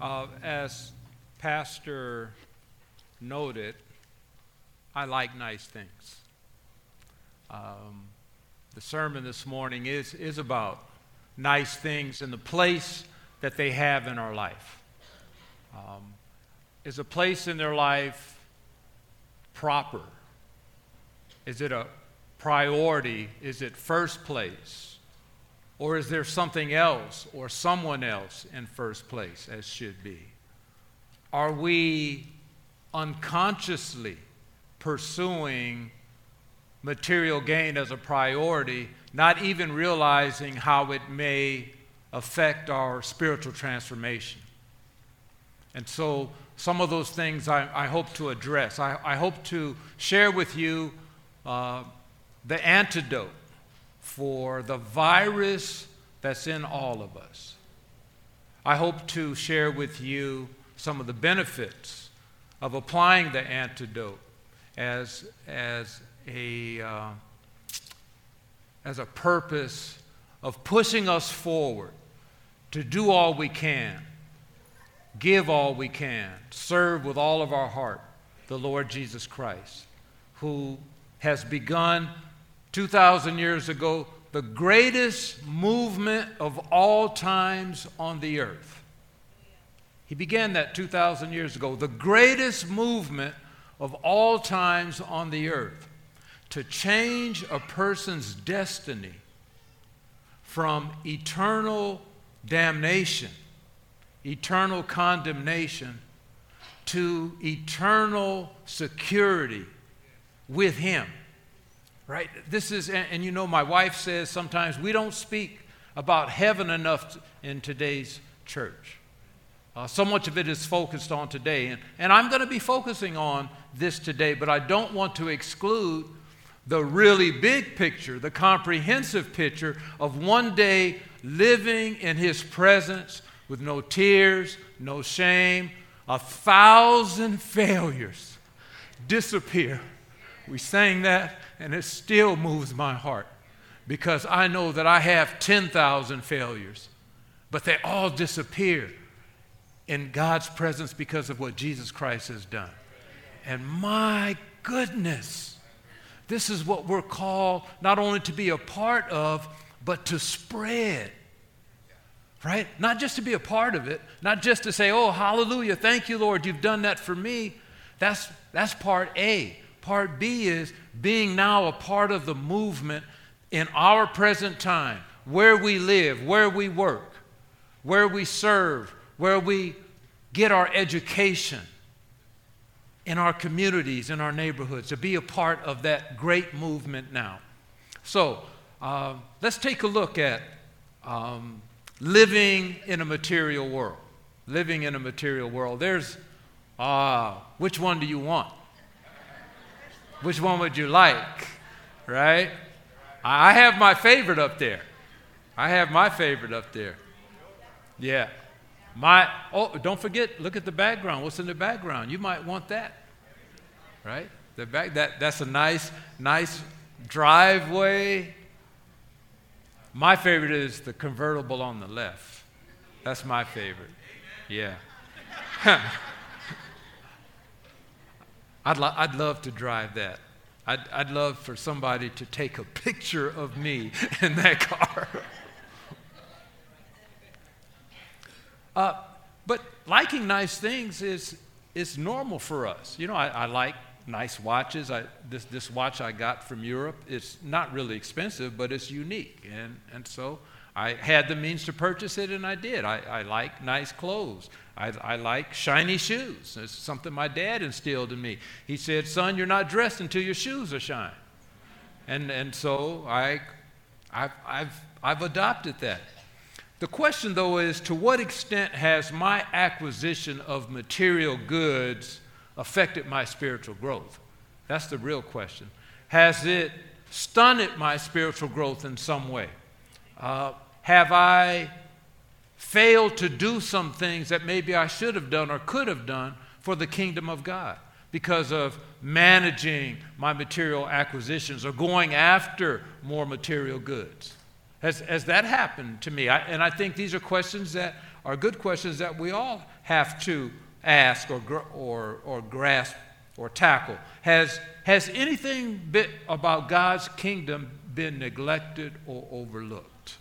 As Pastor noted, I like nice things. The sermon this morning is about nice things and the place that they have in our life. Is a place in their life proper? Is it a priority? Is it first place? Or is there something else or someone else in first place as should be? Are we unconsciously pursuing material gain as a priority, not even realizing how it may affect our spiritual transformation? And so some of those things I hope to address. I hope to share with you the antidote for the virus that's in all of us. I hope to share with you some of the benefits of applying the antidote as a purpose of pushing us forward to do all we can, give all we can, serve with all of our heart the Lord Jesus Christ, who has begun 2,000 years ago the greatest movement of all times on the earth. He began that 2,000 years ago, the greatest movement of all times on the earth, to change a person's destiny from eternal damnation, eternal condemnation, to eternal security with Him. Right? This is, and you know, my wife says sometimes we don't speak about heaven enough in today's church. So much of it is focused on today. And I'm going to be focusing on this today, but I don't want to exclude the really big picture, the comprehensive picture of one day living in His presence with no tears, no shame, 1,000 failures disappear. We sang that, and it still moves my heart because I know that I have 10,000 failures, but they all disappear in God's presence because of what Jesus Christ has done. And my goodness, this is what we're called not only to be a part of, but to spread. Right? Not just to be a part of it, not just to say, oh, hallelujah, thank you, Lord, you've done that for me. That's part A. Part B is being now a part of the movement in our present time, where we live, where we work, where we serve, where we get our education, in our communities, in our neighborhoods, to be a part of that great movement now. So let's take a look at living in a material world. Living in a material world. There's, which one do you want? Which one would you like, right? I have my favorite up there. Yeah. Don't forget, look at the background. What's in the background? You might want that, right? That's a nice driveway. My favorite is the convertible on the left. That's my favorite. Yeah. I'd love to drive that. I'd love for somebody to take a picture of me in that car. But liking nice things is normal for us. You know, I like nice watches. This watch I got from Europe, it's not really expensive, but it's unique. And so I had the means to purchase it, and I did. I like nice clothes. I like shiny shoes. It's something my dad instilled in me. He said, son, you're not dressed until your shoes are shine. And so I've adopted that. The question, though, is to what extent has my acquisition of material goods affected my spiritual growth? That's the real question. Has it stunted my spiritual growth in some way? Have I failed to do some things that maybe I should have done or could have done for the kingdom of God because of managing my material acquisitions or going after more material goods? Has that happened to me? And I think these are questions that are good questions that we all have to ask or grasp or tackle. Has anything about God's kingdom been neglected or overlooked?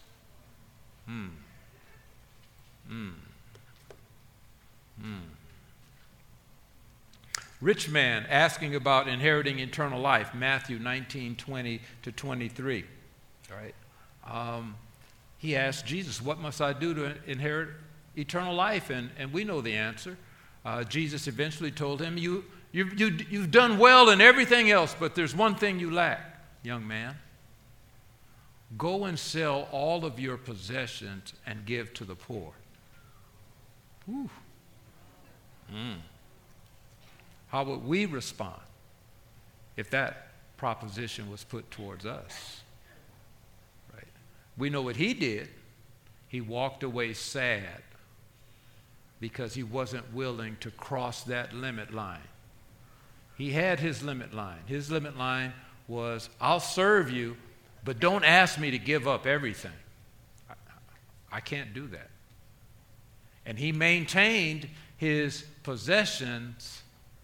Rich man asking about inheriting eternal life, Matthew 19:20-23. All right. He asked Jesus, what must I do to inherit eternal life? And we know the answer. Jesus eventually told him, you've done well in everything else, but there's one thing you lack, young man. Go and sell all of your possessions and give to the poor. Whew. How would we respond if that proposition was put towards us? Right? We know what he did. He walked away sad because he wasn't willing to cross that limit line. He had his limit line. His limit line was, I'll serve you, but don't ask me to give up everything. I can't do that. And he maintained his possessions,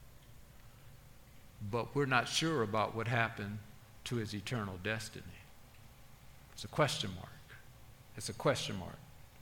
but we're not sure about what happened to his eternal destiny. It's a question mark. It's a question mark.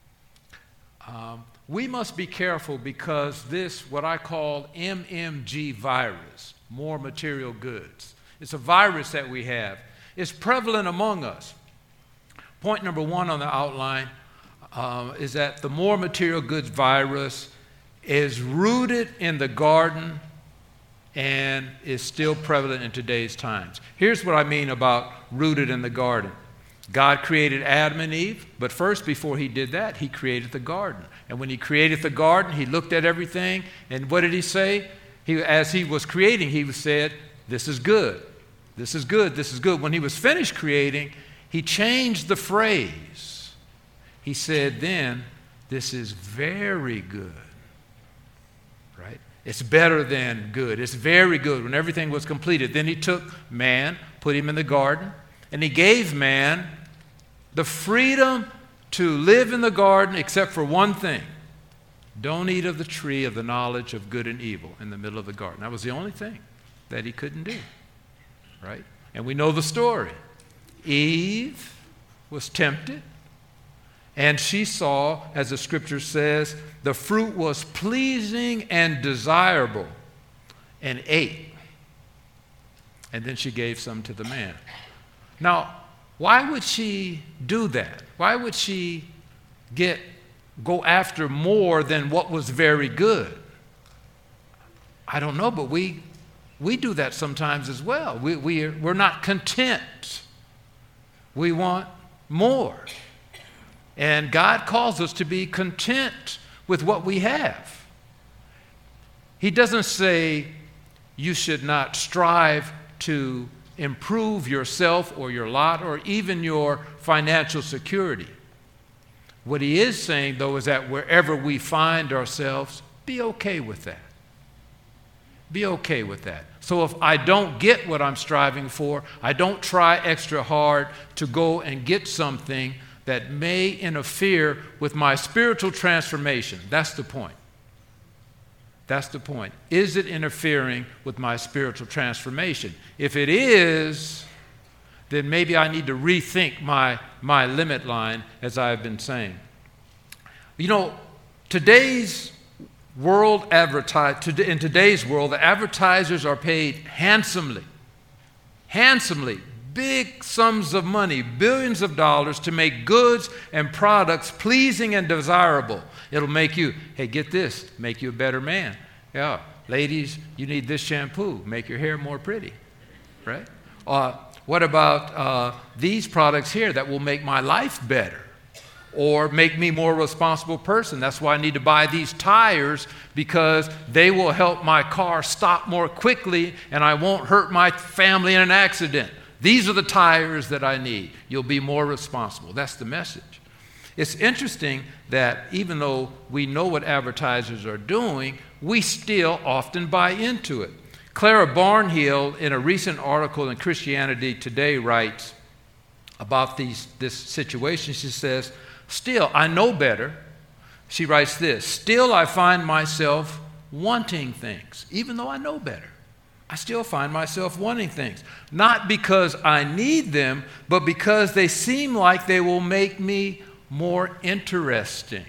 We must be careful because this, what I call MMG virus, more material goods, it's a virus that we have. It's prevalent among us. Point number one on the outline is that the more material goods virus is rooted in the garden and is still prevalent in today's times. Here's what I mean about rooted in the garden. God created Adam and Eve, but first, before he did that, he created the garden. And when he created the garden, he looked at everything, and what did he say? As he was creating, he said, this is good, this is good, this is good. When he was finished creating, he changed the phrase. He said then, this is very good. Right? It's better than good. It's very good when everything was completed. Then he took man, put him in the garden, and he gave man the freedom to live in the garden except for one thing. Don't eat of the tree of the knowledge of good and evil in the middle of the garden. That was the only thing that he couldn't do. Right? And we know the story. Eve was tempted, and she saw, as the scripture says, the fruit was pleasing and desirable, and ate. And then she gave some to the man. Now, why would she do that? Why would she go after more than what was very good? I don't know, but we do that sometimes as well. We're not content. We want more. And God calls us to be content with what we have. He doesn't say you should not strive to improve yourself or your lot or even your financial security. What he is saying, though, is that wherever we find ourselves, be okay with that. Be okay with that. So if I don't get what I'm striving for, I don't try extra hard to go and get something that may interfere with my spiritual transformation. That's the point. That's the point. Is it interfering with my spiritual transformation? If it is, then maybe I need to rethink my limit line, as I've been saying. You know, in today's world, the advertisers are paid handsomely, big sums of money, billions of dollars to make goods and products pleasing and desirable. It'll make you, hey, get this, make you a better man. Yeah, ladies, you need this shampoo, make your hair more pretty, right? What about these products here that will make my life better or make me a more responsible person? That's why I need to buy these tires, because they will help my car stop more quickly and I won't hurt my family in an accident. These are the tires that I need. You'll be more responsible. That's the message. It's interesting that even though we know what advertisers are doing, we still often buy into it. Clara Barnhill, in a recent article in Christianity Today, writes about this situation. She says, still, I know better. She writes this, "Still I find myself wanting things, even though I know better. I still find myself wanting things, not because I need them, but because they seem like they will make me more interesting,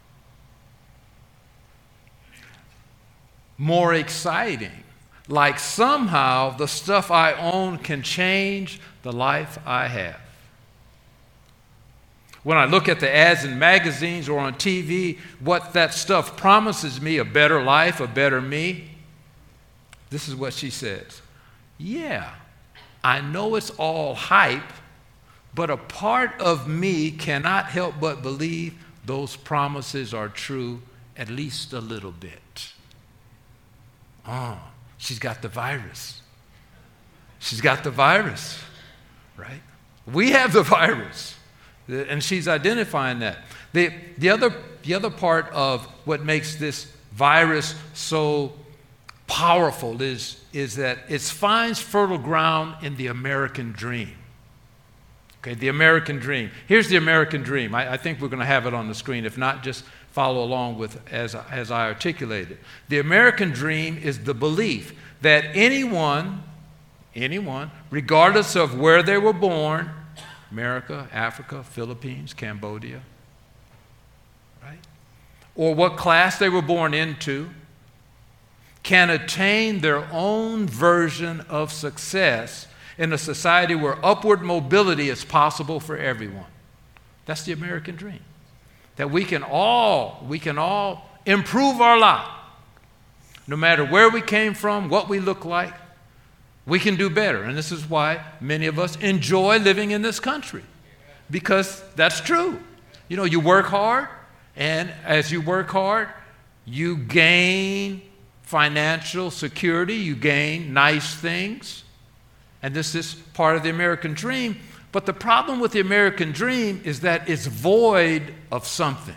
more exciting, like somehow the stuff I own can change the life I have. When I look at the ads in magazines or on TV, what that stuff promises me, a better life, a better me." This is what she says. "Yeah, I know it's all hype, but a part of me cannot help but believe those promises are true, at least a little bit." Oh, she's got the virus. She's got the virus, right? We have the virus. And she's identifying that. The other part of what makes this virus so powerful is that it finds fertile ground in the American dream. Okay, the American dream. Here's the American dream. I think we're going to have it on the screen. If not, just follow along with as I articulate it. The American dream is the belief that anyone, regardless of where they were born, America, Africa, Philippines, Cambodia, right? Or what class they were born into, can attain their own version of success in a society where upward mobility is possible for everyone. That's the American dream. That we can all improve our lot. No matter where we came from, what we look like, we can do better. And this is why many of us enjoy living in this country, because that's true. You know, you work hard, and as you work hard, you gain financial security, you gain nice things. And this is part of the American dream. But the problem with the American dream is that it's void of something.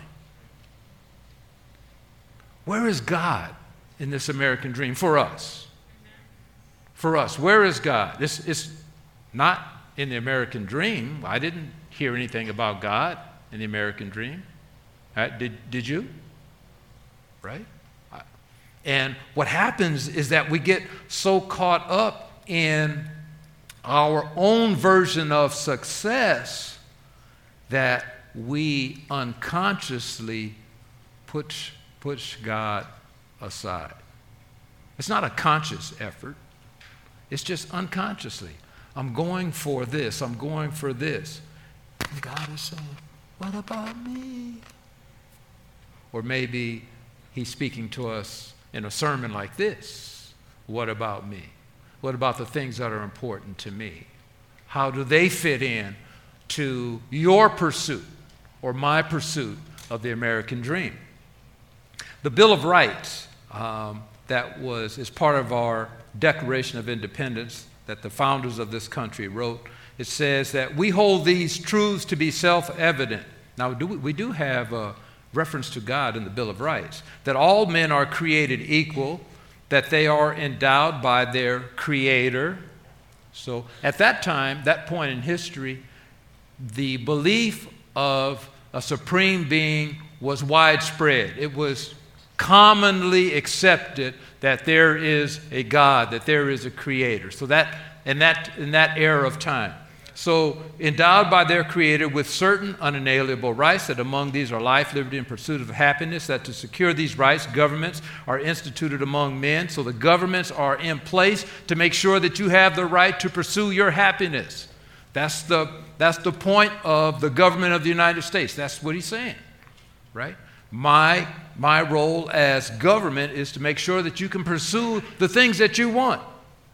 Where is God in this American dream for us? For us, where is God? It's not in the American dream. I didn't hear anything about God in the American dream. Did you? Right? And what happens is that we get so caught up in our own version of success that we unconsciously push God aside. It's not a conscious effort. It's just unconsciously. I'm going for this. I'm going for this. And God is saying, what about me? Or maybe he's speaking to us in a sermon like this. What about me? What about the things that are important to me? How do they fit in to your pursuit or my pursuit of the American dream? The Bill of Rights is part of our Declaration of Independence that the founders of this country wrote. It says that we hold these truths to be self-evident. Now, we do have a reference to God in the Bill of Rights, that all men are created equal, that they are endowed by their Creator. So at that time, that point in history, the belief of a supreme being was widespread. It was commonly accepted that there is a God, that there is a Creator. So that in that era of time. So endowed by their Creator with certain unalienable rights, that among these are life, liberty, and pursuit of happiness, that to secure these rights, governments are instituted among men. So the governments are in place to make sure that you have the right to pursue your happiness. That's the point of the government of the United States. That's what he's saying, right? My role as government is to make sure that you can pursue the things that you want.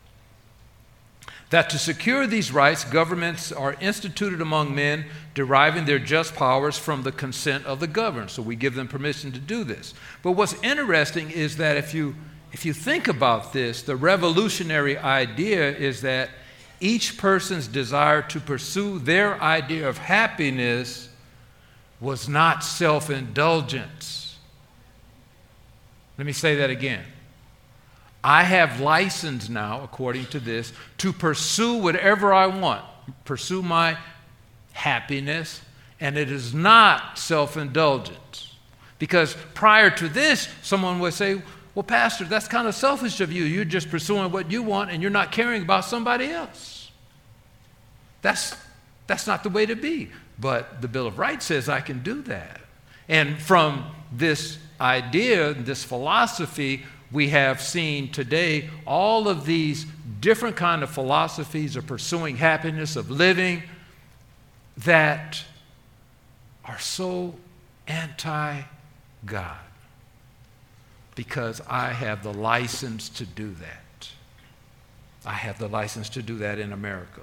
That to secure these rights, governments are instituted among men, deriving their just powers from the consent of the governed. So we give them permission to do this. But what's interesting is that if you think about this, the revolutionary idea is that each person's desire to pursue their idea of happiness was not self-indulgence. Let me say that again. I have license now, according to this, to pursue whatever I want, pursue my happiness, and it is not self-indulgence. Because prior to this, someone would say, well, Pastor, that's kind of selfish of you. You're just pursuing what you want and you're not caring about somebody else. That's not the way to be. But the Bill of Rights says I can do that. And from this idea, this philosophy, we have seen today all of these different kind of philosophies of pursuing happiness, of living, that are so anti-God. Because I have the license to do that. I have the license to do that in America.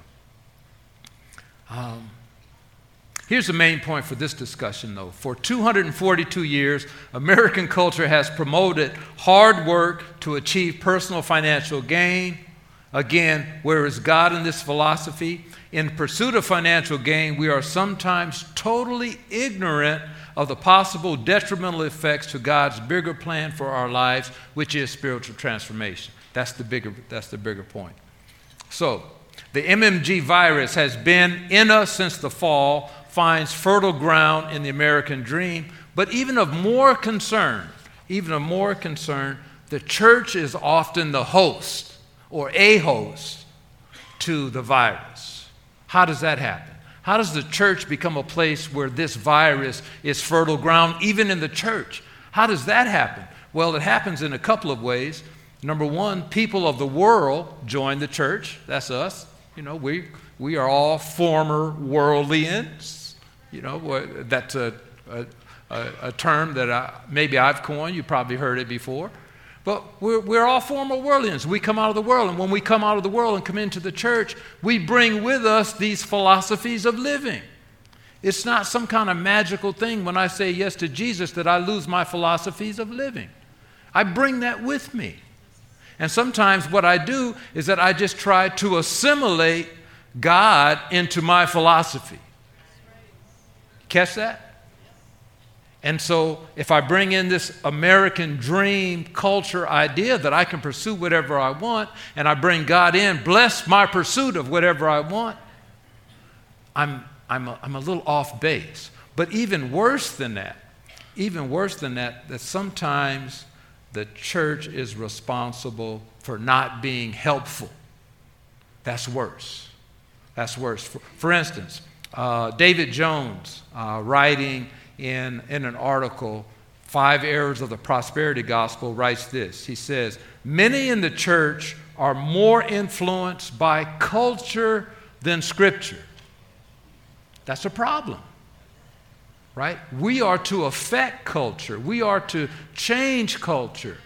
Here's the main point for this discussion, though. For 242 years, American culture has promoted hard work to achieve personal financial gain. Again, where is God in this philosophy? In pursuit of financial gain, we are sometimes totally ignorant of the possible detrimental effects to God's bigger plan for our lives, which is spiritual transformation. That's the bigger point. So, the MMG virus has been in us since the fall, finds fertile ground in the American dream, but even of more concern, the church is often the host or a host to the virus. How does that happen? How does the church become a place where this virus is fertile ground, even in the church? How does that happen? Well, it happens in a couple of ways. Number one, people of the world join the church. That's us. You know, we are all former worldlians. You know, that's a term that maybe I've coined. You probably heard it before. But we're all former worldlians. We come out of the world, and when we come out of the world and come into the church, we bring with us these philosophies of living. It's not some kind of magical thing when I say yes to Jesus that I lose my philosophies of living. I bring that with me. And sometimes what I do is that I just try to assimilate God into my philosophy. Catch that? And so if I bring in this American dream culture idea that I can pursue whatever I want, and I bring God in, bless my pursuit of whatever I want, I'm a little off base. But even worse than that, that sometimes the church is responsible for not being helpful. That's worse. For instance, David Jones, writing in an article, 5 Errors of the Prosperity Gospel, writes this. He says, many in the church are more influenced by culture than Scripture. That's a problem, right? We are to affect culture. We are to change culture.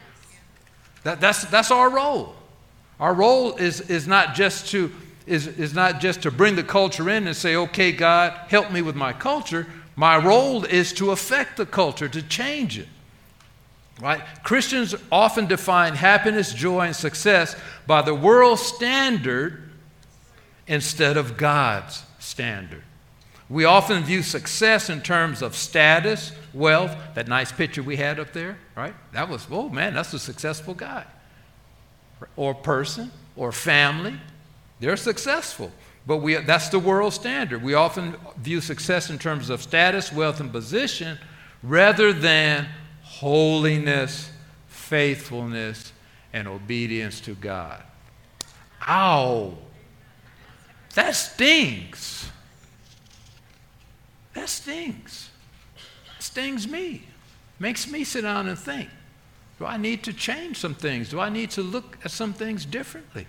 That's our role. Our role is not just to bring the culture in and say, okay, God, help me with my culture. My role is to affect the culture, to change it. Right? Christians often define happiness, joy, and success by the world's standard instead of God's standard. We often view success in terms of status, wealth. That nice picture we had up there, right? That was, oh man, that's a successful guy. Or person, or family. They're successful. But that's the world standard. We often view success in terms of status, wealth, and position rather than holiness, faithfulness, and obedience to God. Ow! That stings. That stings. It stings me. Makes me sit down and think. Do I need to change some things? Do I need to look at some things differently?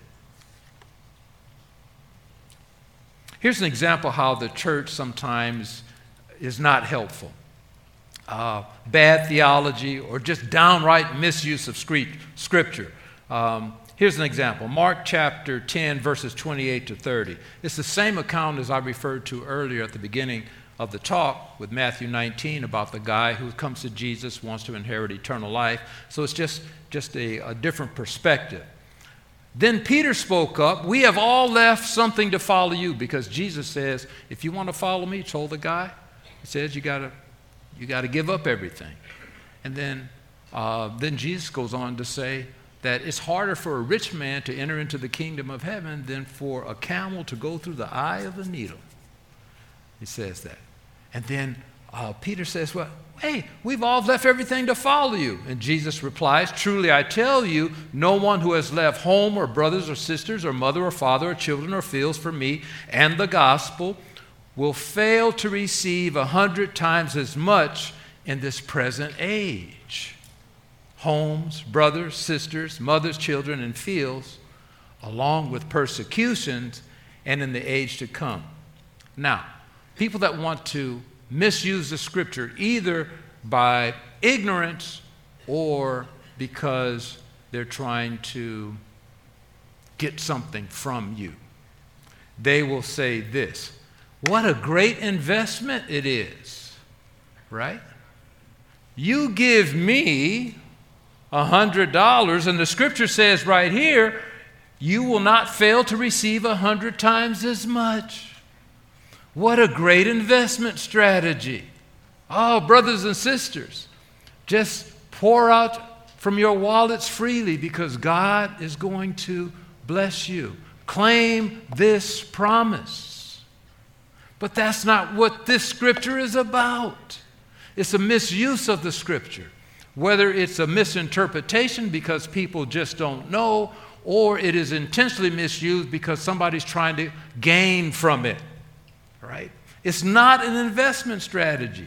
Here's an example how the church sometimes is not helpful. Bad theology or just downright misuse of Scripture. Here's an example. Mark chapter 10, verses 28 to 30. It's the same account as I referred to earlier at the beginning of the talk with Matthew 19 about the guy who comes to Jesus, wants to inherit eternal life. So it's just a different perspective. Then Peter spoke up, we have all left something to follow you, because Jesus says, if you want to follow me, told the guy, he says you got to give up everything. And then Jesus goes on to say that it's harder for a rich man to enter into the kingdom of heaven than for a camel to go through the eye of a needle. He says that. And then Peter says, well, hey, we've all left everything to follow you. And Jesus replies, truly I tell you, no one who has left home or brothers or sisters or mother or father or children or fields for me and the gospel will fail to receive 100 times as much in this present age. Homes, brothers, sisters, mothers, children, and fields, along with persecutions, and in the age to come. Now, people that want to misuse the scripture either by ignorance or because they're trying to get something from you, they will say this: what a great investment it is, right? You give me $100, and the scripture says right here, you will not fail to receive 100 times as much. What a great investment strategy. Oh, brothers and sisters, just pour out from your wallets freely because God is going to bless you. Claim this promise. But that's not what this scripture is about. It's a misuse of the scripture. Whether it's a misinterpretation because people just don't know, or it is intentionally misused because somebody's trying to gain from it. Right? It's not an investment strategy.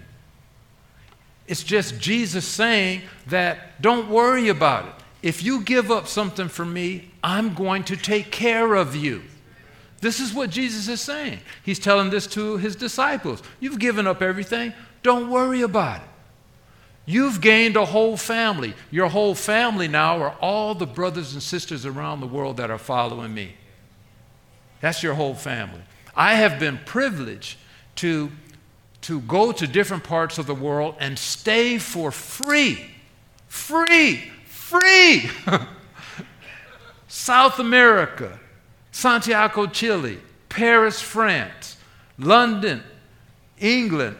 It's just Jesus saying that don't worry about it. If you give up something for me, I'm going to take care of you. This is what Jesus is saying. He's telling this to his disciples. You've given up everything. Don't worry about it. You've gained a whole family. Your whole family now are all the brothers and sisters around the world that are following me. That's your whole family. I have been privileged to go to different parts of the world and stay for free. Free. South America, Santiago, Chile, Paris, France, London, England,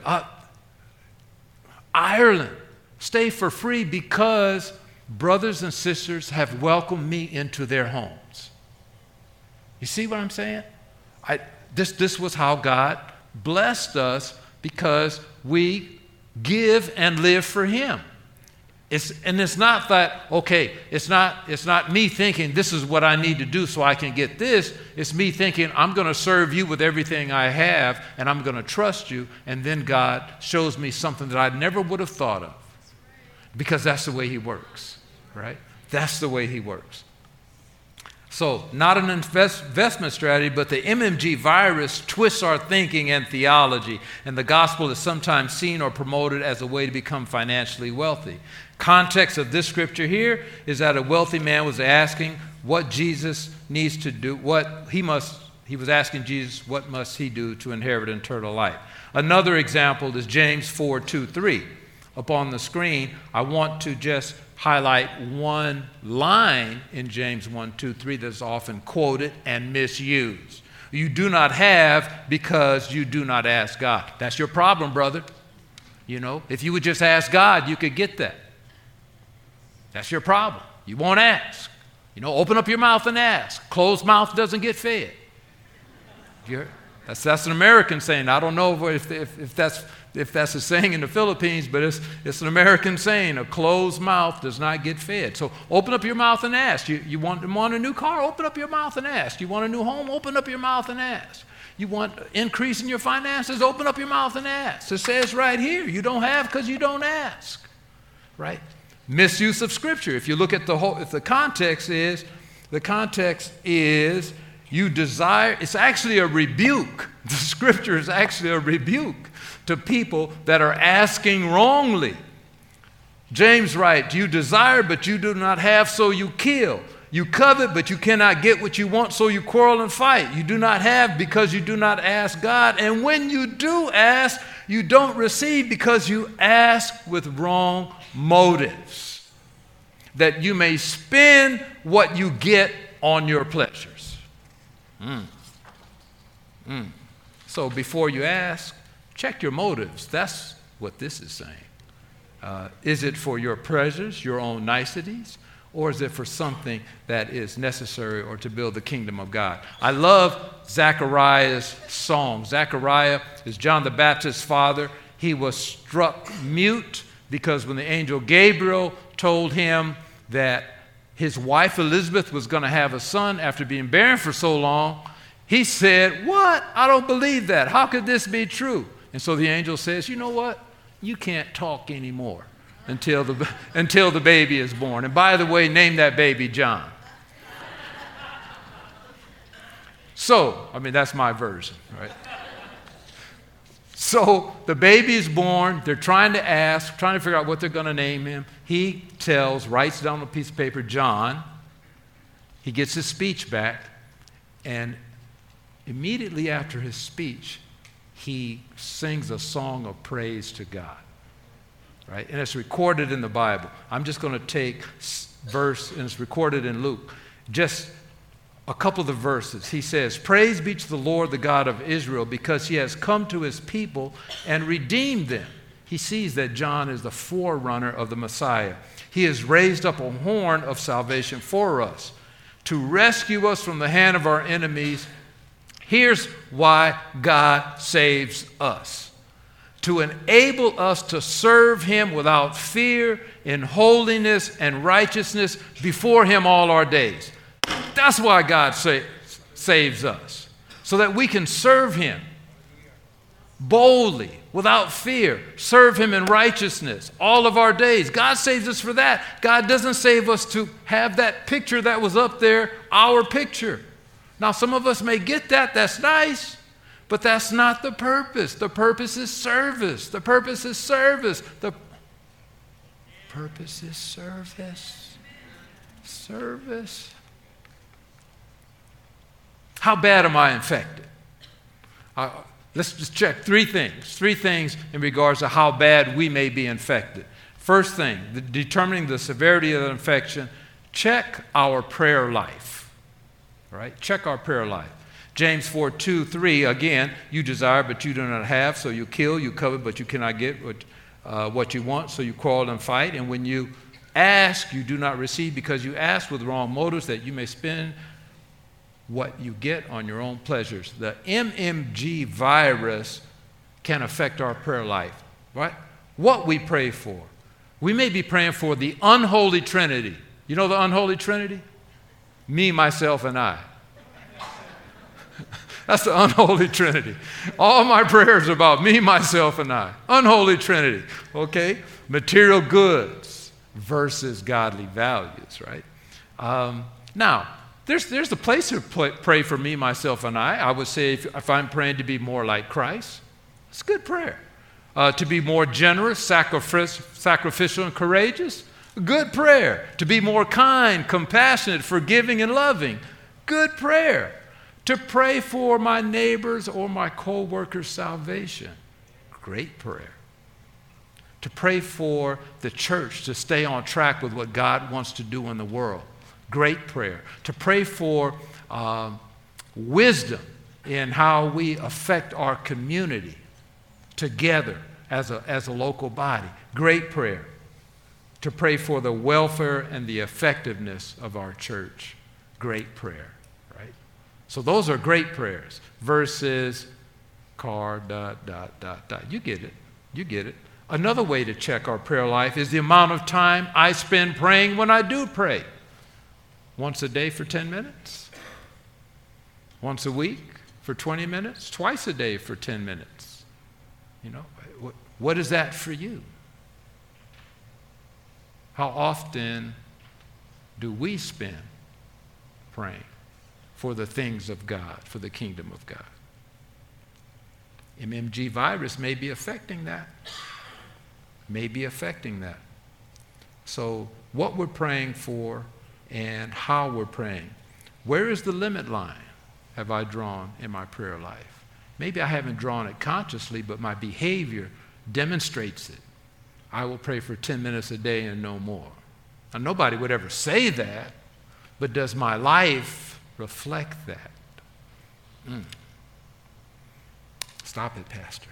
Ireland. Stay for free because brothers and sisters have welcomed me into their homes. You see what I'm saying? This was how God blessed us because we give and live for him. It's not that, okay, it's not me thinking this is what I need to do so I can get this. It's me thinking I'm going to serve you with everything I have and I'm going to trust you, and then God shows me something that I never would have thought of because that's the way he works, right? That's the way he works. So, not an investment strategy, but the MMG virus twists our thinking and theology, and the gospel is sometimes seen or promoted as a way to become financially wealthy. Context of this scripture here is that a wealthy man was asking what Jesus needs to do, he was asking Jesus, what must he do to inherit eternal life? Another example is James 4:2-3. Up on the screen, I want to just highlight one line in James 1:2-3 that's often quoted and misused. You do not have because you do not ask God. That's your problem, brother. You know, if you would just ask God, you could get that. That's your problem. You won't ask. You know, open up your mouth and ask. Closed mouth doesn't get fed. That's an American saying. I don't know if that's a saying in the Philippines, but it's an American saying. A closed mouth does not get fed. So open up your mouth and ask. You want a new car? Open up your mouth and ask. You want a new home? Open up your mouth and ask. You want increase in your finances? Open up your mouth and ask. It says right here, you don't have because you don't ask. Right? Misuse of Scripture. If you look at the context is you desire, it's actually a rebuke. The Scripture is actually a rebuke to people that are asking wrongly. James writes, you desire, but you do not have, so you kill. You covet, but you cannot get what you want, so you quarrel and fight. You do not have because you do not ask God. And when you do ask, you don't receive because you ask with wrong motives, that you may spend what you get on your pleasures. So before you ask, check your motives. That's what this is saying. Is it for your pleasures, your own niceties, or is it for something that is necessary or to build the kingdom of God? I love Zechariah's song. Zechariah is John the Baptist's father. he was struck mute because when the angel Gabriel told him that his wife Elizabeth was going to have a son after being barren for so long, he said, "What? I don't believe that. How could this be true?" And so the angel says, "You know what? You can't talk anymore until the baby is born. And by the way, name that baby John." So, that's my version, right? So the baby is born. They're trying to figure out what they're going to name him. He writes down on a piece of paper, John. He gets his speech back, and immediately after his speech, he sings a song of praise to God, right? And it's recorded in the Bible. I'm just going to take verse, and it's recorded in Luke. Just a couple of the verses. He says, "Praise be to the Lord, the God of Israel, because he has come to his people and redeemed them." He sees that John is the forerunner of the Messiah. "He has raised up a horn of salvation for us, to rescue us from the hand of our enemies." Here's why God saves us: to enable us to serve him without fear, in holiness and righteousness before him all our days. That's why God saves us, so that we can serve him boldly, without fear, serve him in righteousness all of our days. God saves us for that. God doesn't save us to have that picture that was up there, our picture. Now, some of us may get that. That's nice. But that's not the purpose. The purpose is service. The purpose is service. The purpose is service. Service. How bad am I infected? Let's just check three things in regards to how bad we may be infected. First thing, determining the severity of the infection, check our prayer life. Right? Check our prayer life. James 4:2-3, again, "You desire, but you do not have, so you kill, you covet, but you cannot get what you want, so you quarrel and fight. And when you ask, you do not receive, because you ask with wrong motives, that you may spend what you get on your own pleasures." The MMG virus can affect our prayer life, right? What we pray for. We may be praying for the unholy Trinity. You know the unholy Trinity? Me, myself, and I. That's the unholy Trinity. All my prayers are about me, myself, and I. Unholy Trinity, okay? Material goods versus godly values, right? Now, there's a place to pray for me, myself, and I. I would say if I'm praying to be more like Christ, it's a good prayer. To be more generous, sacrificial, and courageous, a good prayer. To be more kind, compassionate, forgiving, and loving, good prayer. To pray for my neighbors or my co-workers' salvation, great prayer. To pray for the church to stay on track with what God wants to do in the world, great prayer. To pray for wisdom in how we affect our community together as a local body, great prayer. To pray for the welfare and the effectiveness of our church, great prayer. So those are great prayers versus car, ... You get it. You get it. Another way to check our prayer life is the amount of time I spend praying when I do pray. Once a day for 10 minutes. Once a week for 20 minutes. Twice a day for 10 minutes. You know, what is that for you? How often do we spend praying for the things of God, for the kingdom of God? MMG virus may be affecting that. May be affecting that. So what we're praying for and how we're praying. Where is the limit line have I drawn in my prayer life? Maybe I haven't drawn it consciously, but my behavior demonstrates it. I will pray for 10 minutes a day and no more. Now, nobody would ever say that, but does my life reflect that? Stop it, Pastor.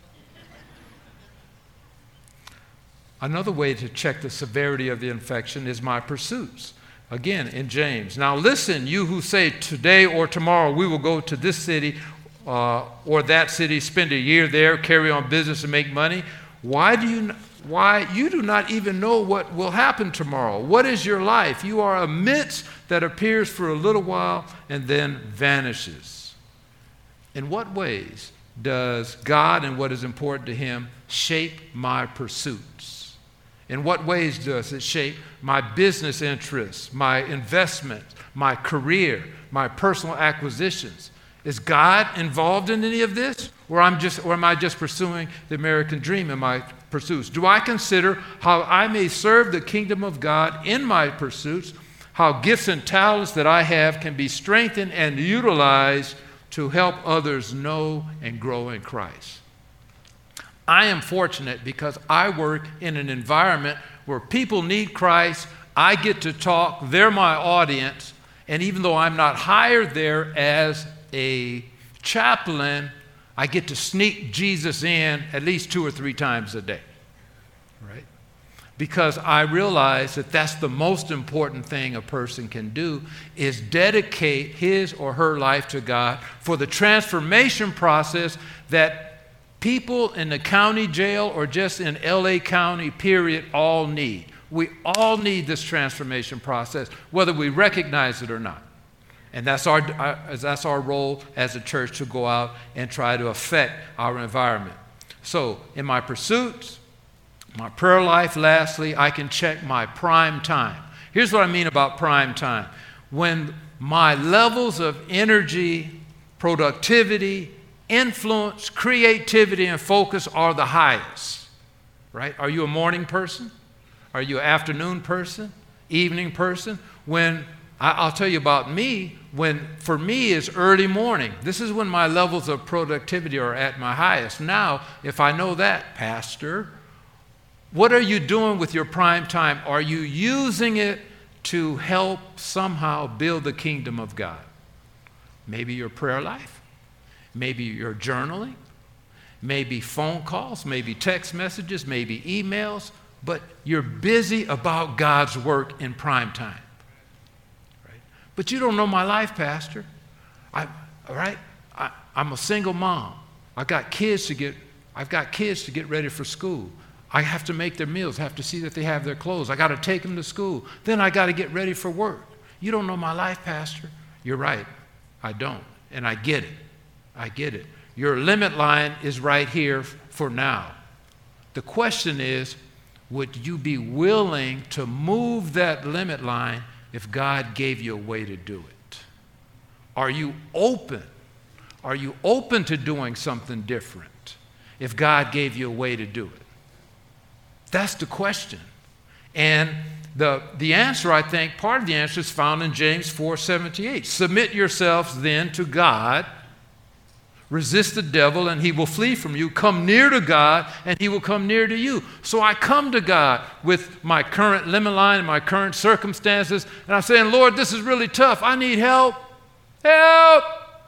Another way to check the severity of the infection is my pursuits. Again, in James. "Now listen, you who say today or tomorrow we will go to this city or that city, spend a year there, carry on business and make money. Why you do not even know what will happen tomorrow? What is your life? You are a mist that appears for a little while and then vanishes. In what ways does God and what is important to Him shape my pursuits? In what ways does it shape my business interests, my investments, my career, my personal acquisitions? Is God involved in any of this? Or am I just pursuing the American dream in my pursuits? Do I consider how I may serve the kingdom of God in my pursuits, how gifts and talents that I have can be strengthened and utilized to help others know and grow in Christ? I am fortunate because I work in an environment where people need Christ. I get to talk. They're my audience. And even though I'm not hired there as a chaplain, I get to sneak Jesus in at least 2 or 3 times a day, right? Because I realize that that's the most important thing a person can do, is dedicate his or her life to God for the transformation process that people in the county jail or just in LA County, period, all need. We all need this transformation process, whether we recognize it or not. And that's our role as a church, to go out and try to affect our environment. So in my pursuits, my prayer life, lastly, I can check my prime time. Here's what I mean about prime time. When my levels of energy, productivity, influence, creativity, and focus are the highest, right? Are you a morning person? Are you an afternoon person? Evening person? I'll tell you about me. For me, it's early morning. This is when my levels of productivity are at my highest. Now, if I know that, Pastor, what are you doing with your prime time? Are you using it to help somehow build the kingdom of God? Maybe your prayer life, maybe your journaling, maybe phone calls, maybe text messages, maybe emails, but you're busy about God's work in prime time. But you don't know my life, Pastor. I'm a single mom. I've got kids to get ready for school. I have to make their meals. I have to see that they have their clothes. I got to take them to school. Then I got to get ready for work. You don't know my life, Pastor. You're right. I don't. And I get it. I get it. Your limit line is right here for now. The question is, would you be willing to move that limit line if God gave you a way to do it? Are you open? Are you open to doing something different if God gave you a way to do it? That's the question. And the answer, I think, part of the answer is found in James 4:78. Submit yourselves then to God. Resist the devil and he will flee from you. Come near to God and he will come near to you. So I come to God with my current limit line and my current circumstances, and I'm saying, Lord, this is really tough. I need help. Help!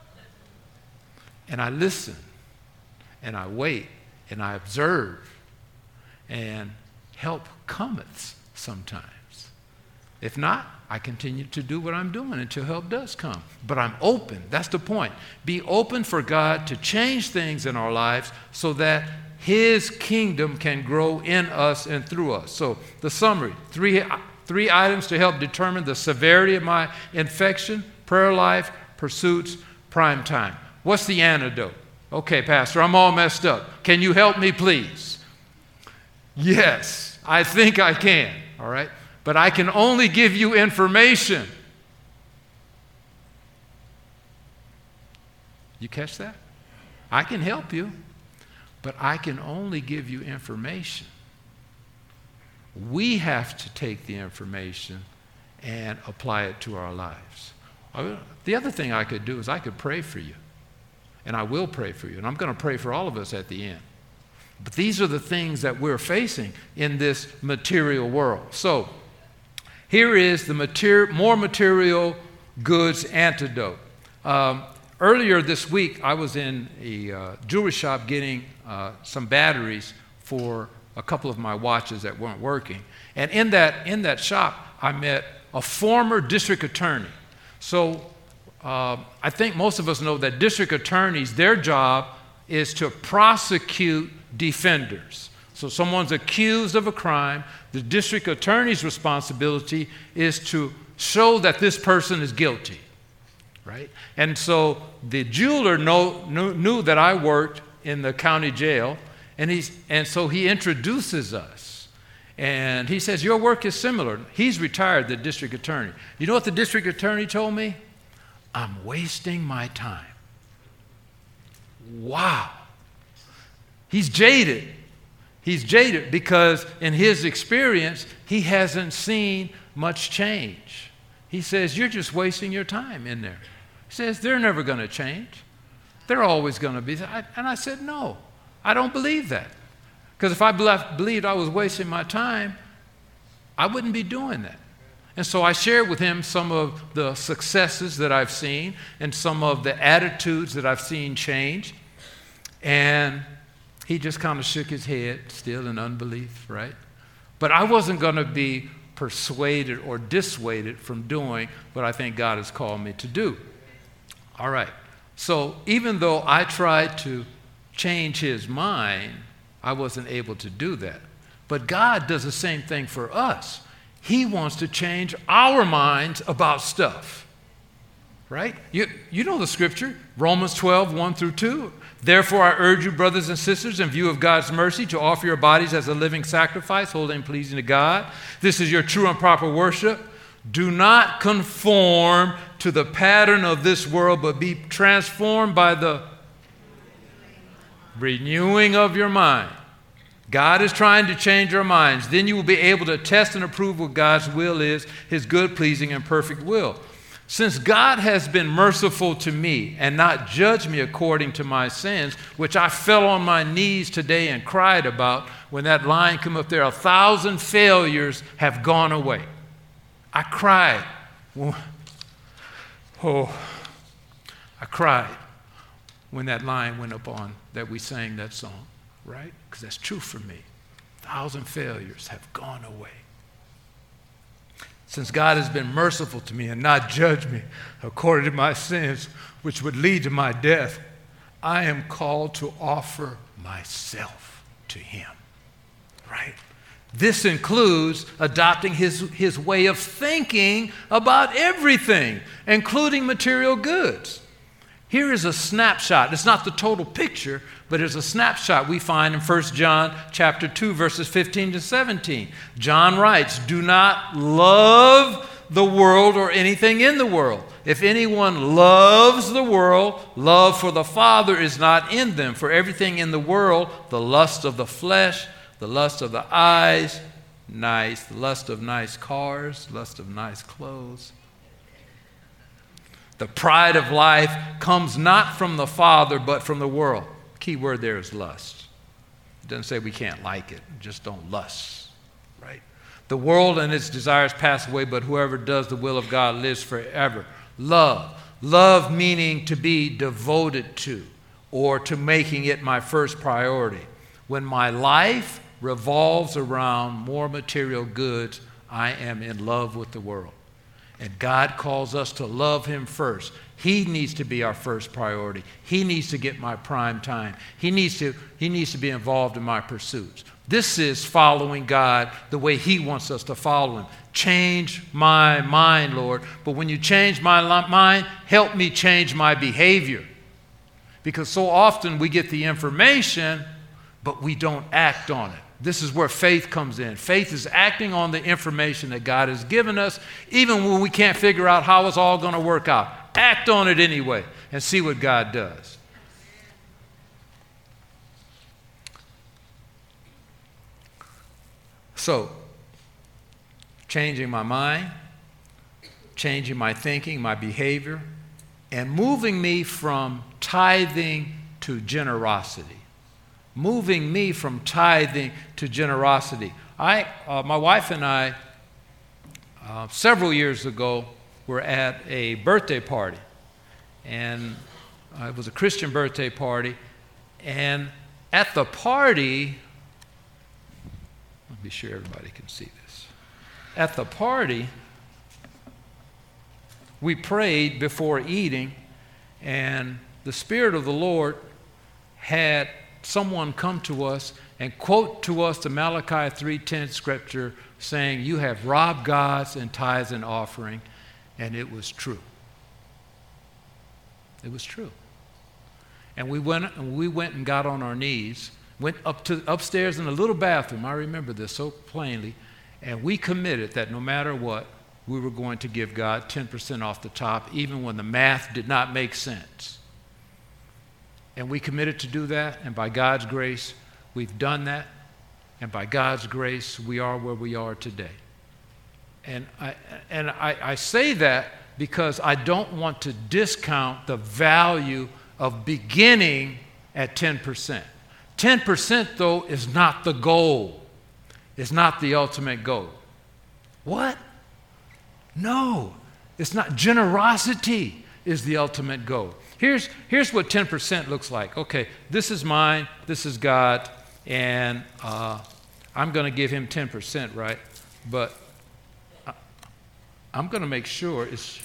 And I listen and I wait and I observe, and help cometh sometimes. If not, I continue to do what I'm doing until help does come. But I'm open. That's the point. Be open for God to change things in our lives so that His kingdom can grow in us and through us. So the summary, three items to help determine the severity of my infection: prayer life, pursuits, prime time. What's the antidote? Okay, Pastor, I'm all messed up. Can you help me, please? Yes, I think I can. All right? But I can only give you information. You catch that? I can help you, but I can only give you information. We have to take the information and apply it to our lives. The other thing I could do is I could pray for you, and I will pray for you, and I'm going to pray for all of us at the end. But these are the things that we're facing in this material world. So here is the more material goods antidote. Earlier this week, I was in a jewelry shop getting some batteries for a couple of my watches that weren't working. And in that shop, I met a former district attorney. So I think most of us know that district attorneys, their job is to prosecute defenders. So someone's accused of a crime. The district attorney's responsibility is to show that this person is guilty, right? And so the jeweler knew that I worked in the county jail, and so he introduces us. And he says, your work is similar. He's retired, the district attorney. You know what the district attorney told me? I'm wasting my time. Wow. He's jaded. He's jaded because in his experience, he hasn't seen much change. He says, you're just wasting your time in there. He says, they're never going to change. They're always going to be. And I said, no, I don't believe that. Because if I believed I was wasting my time, I wouldn't be doing that. And so I shared with him some of the successes that I've seen and some of the attitudes that I've seen change. And he just kind of shook his head, still in unbelief, right? But I wasn't going to be persuaded or dissuaded from doing what I think God has called me to do. All right. So even though I tried to change his mind, I wasn't able to do that. But God does the same thing for us. He wants to change our minds about stuff, right? You know the scripture, Romans 12, 1 through 2. Therefore, I urge you, brothers and sisters, in view of God's mercy, to offer your bodies as a living sacrifice, holy and pleasing to God. This is your true and proper worship. Do not conform to the pattern of this world, but be transformed by the renewing of your mind. God is trying to change our minds. Then you will be able to test and approve what God's will is, his good, pleasing, and perfect will. Since God has been merciful to me and not judged me according to my sins, which I fell on my knees today and cried about when that line came up there, 1,000 failures have gone away. I cried. I cried when that line went up on that we sang that song, right? Because that's true for me. 1,000 failures have gone away. Since God has been merciful to me and not judged me according to my sins, which would lead to my death, I am called to offer myself to him, right? This includes adopting his way of thinking about everything, including material goods. Here is a snapshot. It's not the total picture, but it's a snapshot we find in 1 John chapter 2, verses 15 to 17. John writes, do not love the world or anything in the world. If anyone loves the world, love for the Father is not in them. For everything in the world, the lust of the flesh, the lust of the eyes, the lust of nice cars, lust of nice clothes. The pride of life comes not from the Father, but from the world. Key word there is lust. It doesn't say we can't like it. Just don't lust, right? The world and its desires pass away, but whoever does the will of God lives forever. Love. Love meaning to be devoted to or to making it my first priority. When my life revolves around more material goods, I am in love with the world. And God calls us to love him first. He needs to be our first priority. He needs to get my prime time. He needs to be involved in my pursuits. This is following God the way he wants us to follow him. Change my mind, Lord. But when you change my mind, help me change my behavior. Because so often we get the information, but we don't act on it. This is where faith comes in. Faith is acting on the information that God has given us, even when we can't figure out how it's all going to work out. Act on it anyway and see what God does. So, changing my mind, changing my thinking, my behavior, and moving me from tithing to generosity. Moving me from tithing to generosity. My wife and I, several years ago, were at a birthday party. And it was a Christian birthday party. And at the party, let me be sure everybody can see this. At the party, we prayed before eating, and the Spirit of the Lord had someone come to us and quote to us the Malachi 3:10 scripture saying, "You have robbed God's in tithes and offering," and it was true. It was true. And we went and got on our knees, went upstairs in a little bathroom. I remember this so plainly. And we committed that no matter what, we were going to give God 10% off the top, even when the math did not make sense. And we committed to do that, and by God's grace, we've done that. And by God's grace, we are where we are today. And I say that because I don't want to discount the value of beginning at 10%. 10%, though, is not the goal. It's not the ultimate goal. What? No, it's not. Generosity is the ultimate goal. Here's what 10% looks like. Okay, this is mine, this is God, and I'm going to give him 10%, right? But I'm going to make sure it's...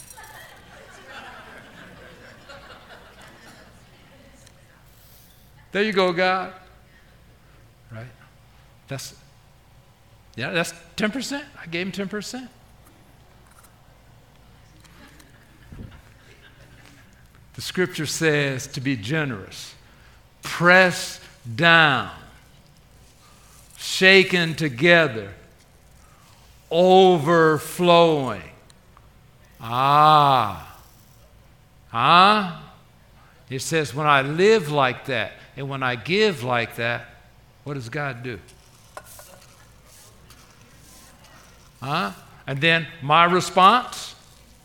There you go, God. Right? That's 10%. I gave him 10%. The scripture says to be generous, pressed down, shaken together, overflowing. It says when I live like that and when I give like that, what does God do? And then my response?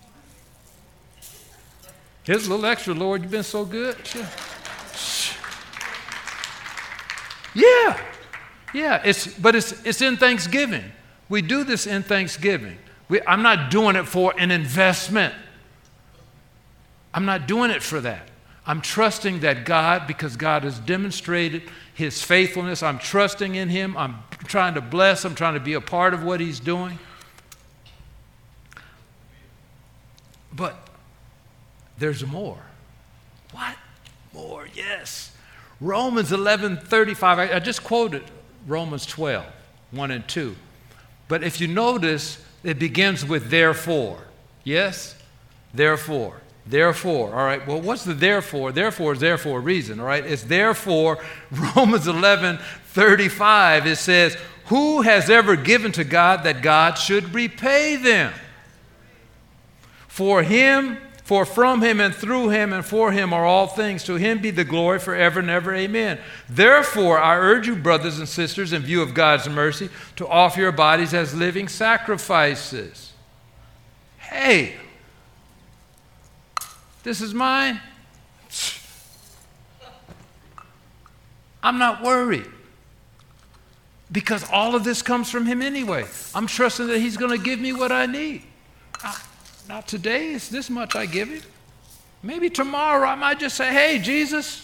Here's a little extra, Lord. You've been so good. Yeah. It's in Thanksgiving. We do this in Thanksgiving. I'm not doing it for an investment. I'm not doing it for that. I'm trusting that God, because God has demonstrated his faithfulness, I'm trusting in him. I'm trying to bless. I'm trying to be a part of what he's doing. But there's more. What? More, yes. Romans 11:35. I just quoted Romans 12, 1 and 2. But if you notice, it begins with therefore. Yes? Therefore. Therefore. All right. Well, what's the therefore? Therefore is there for a reason. All right. It's therefore, Romans 11:35. It says, who has ever given to God that God should repay them? For from him and through him and for him are all things. To him be the glory forever and ever. Amen. Therefore, I urge you, brothers and sisters, in view of God's mercy, to offer your bodies as living sacrifices. Hey, this is mine. I'm not worried, because all of this comes from him anyway. I'm trusting that he's going to give me what I need. Not today, it's this much I give him. Maybe tomorrow I might just say, hey, Jesus.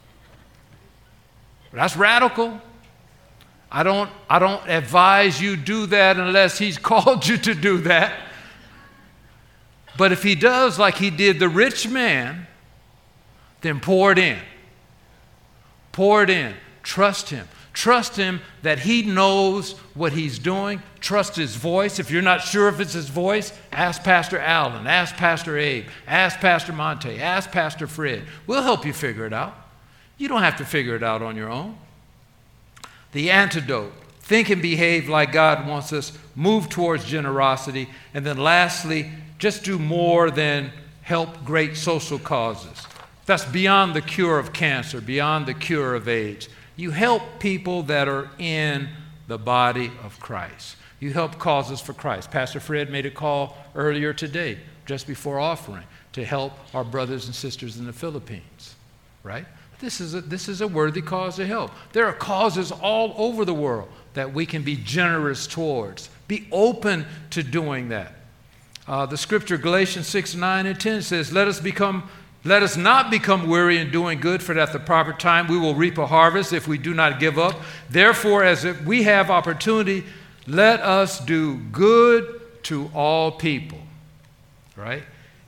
That's radical. I don't advise you do that unless he's called you to do that. But if he does like he did the rich man, then pour it in. Pour it in. Trust him. Trust him that he knows what he's doing. Trust his voice. If you're not sure if it's his voice, ask Pastor Allen, ask Pastor Abe, ask Pastor Monte, ask Pastor Fred. We'll help you figure it out. You don't have to figure it out on your own. The antidote: think and behave like God wants us, move towards generosity, and then lastly, just do more than help great social causes. That's beyond the cure of cancer, beyond the cure of AIDS. You help people that are in the body of Christ. You help causes for Christ. Pastor Fred made a call earlier today, just before offering, to help our brothers and sisters in the Philippines, right? This is a worthy cause to help. There are causes all over the world that we can be generous towards. Be open to doing that. The scripture, Galatians 6:9 and 10 says, Let us not become weary in doing good, for at the proper time we will reap a harvest if we do not give up. Therefore, as we have opportunity, let us do good to all people. Right?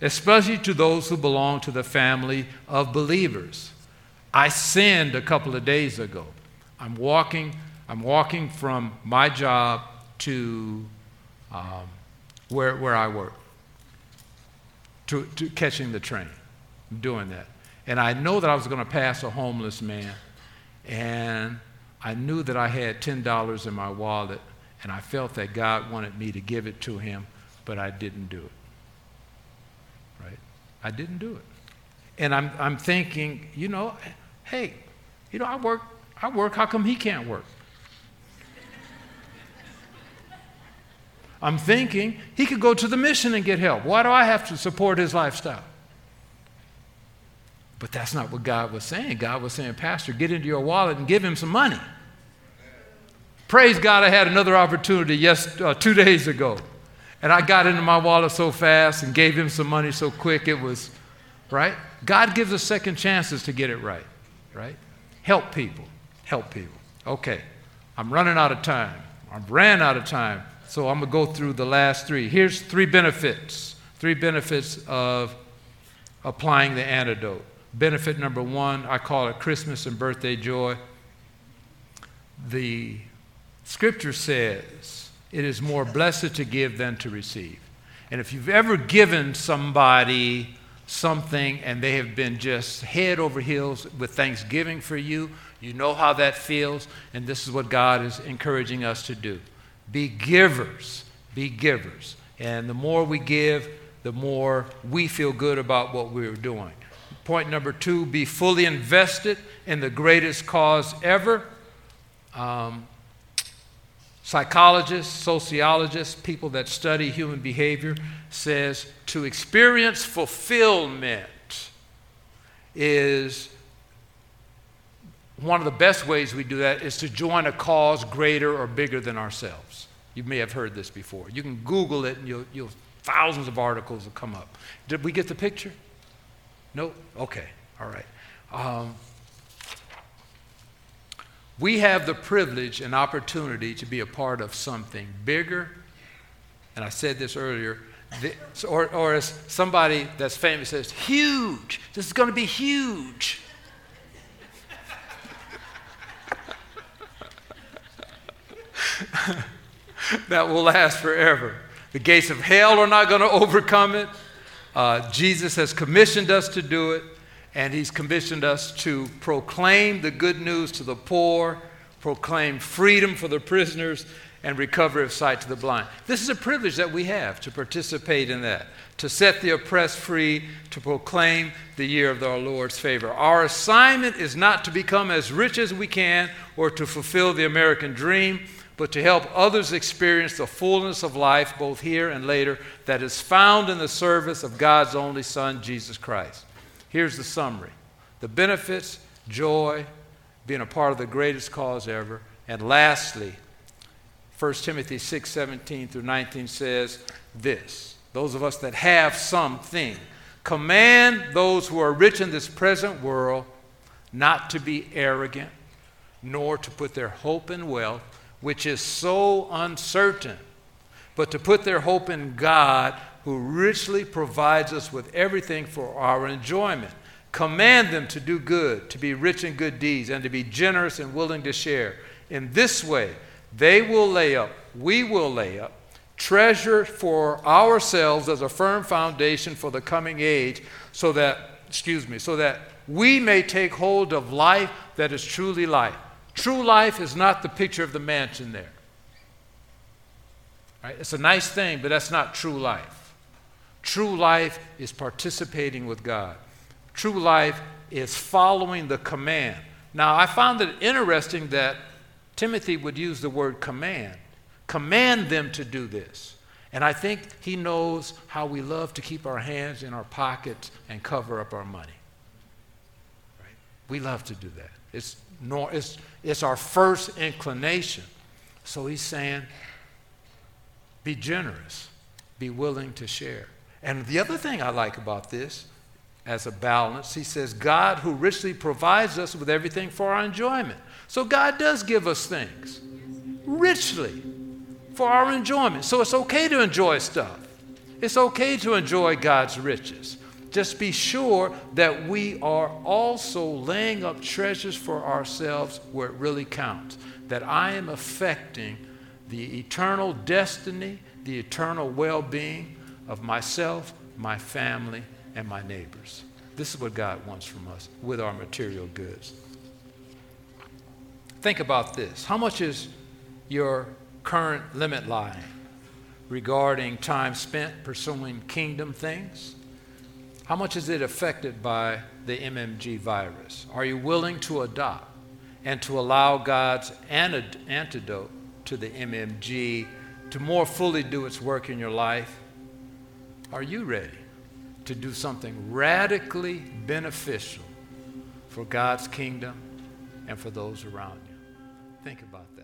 especially to those who belong to the family of believers. I sinned a couple of days ago. I'm walking from my job to where I work, to catching the train. I'm doing that. And I know that I was going to pass a homeless man, and I knew that I had $10 in my wallet, and I felt that God wanted me to give it to him, but I didn't do it. Right? I didn't do it. And I'm thinking, hey, I work, how come he can't work? I'm thinking he could go to the mission and get help. Why do I have to support his lifestyle? But that's not what God was saying. God was saying, Pastor, get into your wallet and give him some money. Praise God, I had another opportunity 2 days ago. And I got into my wallet so fast and gave him some money so quick it was, right? God gives us second chances to get it right? Help people. Okay, I'm running out of time. I've ran out of time. So I'm going to go through the last three. Here's three benefits of applying the antidote. Benefit number one, I call it Christmas and birthday joy. The scripture says it is more blessed to give than to receive. And if you've ever given somebody something and they have been just head over heels with thanksgiving for you, you know how that feels, and this is what God is encouraging us to do. Be givers. Be givers. And the more we give, the more we feel good about what we're doing. Point number two, be fully invested in the greatest cause ever. Psychologists, sociologists, people that study human behavior says to experience fulfillment is one of the best ways we do that is to join a cause greater or bigger than ourselves. You may have heard this before. You can Google it and you'll thousands of articles will come up. Did we get the picture? No? Okay. All right. We have the privilege and opportunity to be a part of something bigger, and I said this earlier, or as somebody that's famous says, huge. This is going to be huge. That will last forever. The gates of hell are not going to overcome it. Jesus has commissioned us to do it, and he's commissioned us to proclaim the good news to the poor, proclaim freedom for the prisoners, and recovery of sight to the blind. This is a privilege that we have to participate in that, to set the oppressed free, to proclaim the year of our Lord's favor. Our assignment is not to become as rich as we can or to fulfill the American dream, but to help others experience the fullness of life, both here and later, that is found in the service of God's only Son, Jesus Christ. Here's the summary. The benefits, joy, being a part of the greatest cause ever. And lastly, 1 Timothy 6:17 through 19 says this. Those of us that have something, command those who are rich in this present world not to be arrogant, nor to put their hope in wealth, which is so uncertain, but to put their hope in God, who richly provides us with everything for our enjoyment. Command them to do good, to be rich in good deeds, and to be generous and willing to share. In this way, they will lay up, we will lay up, treasure for ourselves as a firm foundation for the coming age, so that we may take hold of life that is truly life. True life is not the picture of the mansion there. Right? It's a nice thing, but that's not true life. True life is participating with God. True life is following the command. Now, I found it interesting that Timothy would use the word command. Command them to do this. And I think he knows how we love to keep our hands in our pockets and cover up our money. Right? We love to do that. It's our first inclination. So he's saying, be generous, be willing to share. And the other thing I like about this, as a balance, he says, God who richly provides us with everything for our enjoyment. So God does give us things richly for our enjoyment. So it's okay to enjoy stuff. It's okay to enjoy God's riches. Just be sure that we are also laying up treasures for ourselves where it really counts, that I am affecting the eternal destiny, the eternal well-being of myself, my family, and my neighbors. This is what God wants from us with our material goods. Think about this. How much is your current limit line regarding time spent pursuing kingdom things? How much is it affected by the MMG virus? Are you willing to adopt and to allow God's antidote to the MMG to more fully do its work in your life? Are you ready to do something radically beneficial for God's kingdom and for those around you? Think about that.